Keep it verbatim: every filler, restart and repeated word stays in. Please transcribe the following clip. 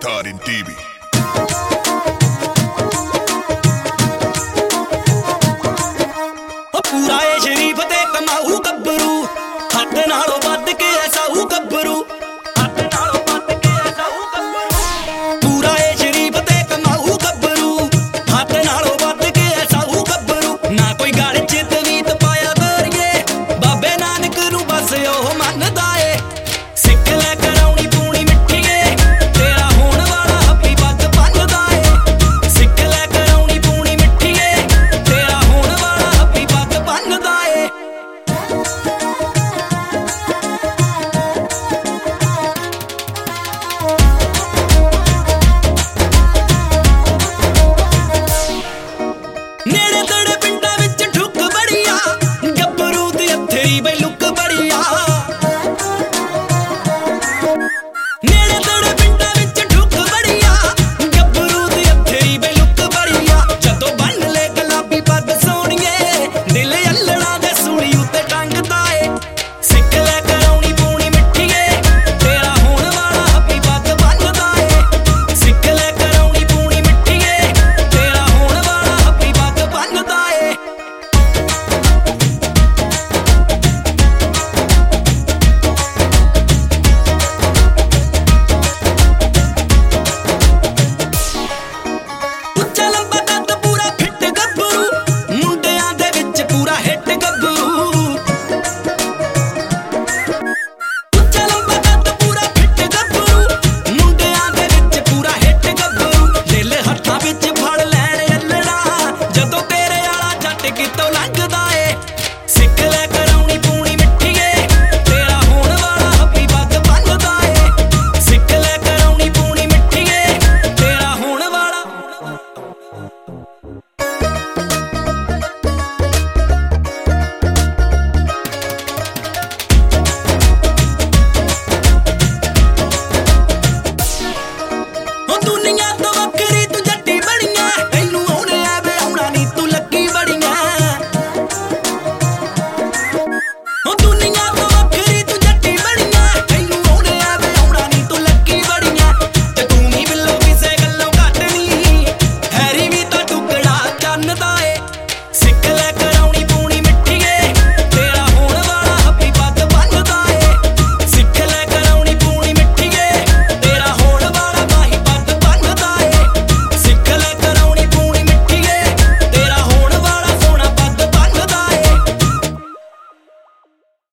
Mukhtar in T V। पूरा ए शरीफ ते कमाऊ गब्बरू हद नालों वध के ऐसाऊ गब्बरू हद नालों वध के ऐसाऊ गब्बरू पूरा ए शरीफ ते कमाऊ गब्बरू हद नालों वध के ऐसाऊ गब्बरू ना कोई गल च तवीत पाया गोरिए बाबे नानक नूं बस ओह मनदा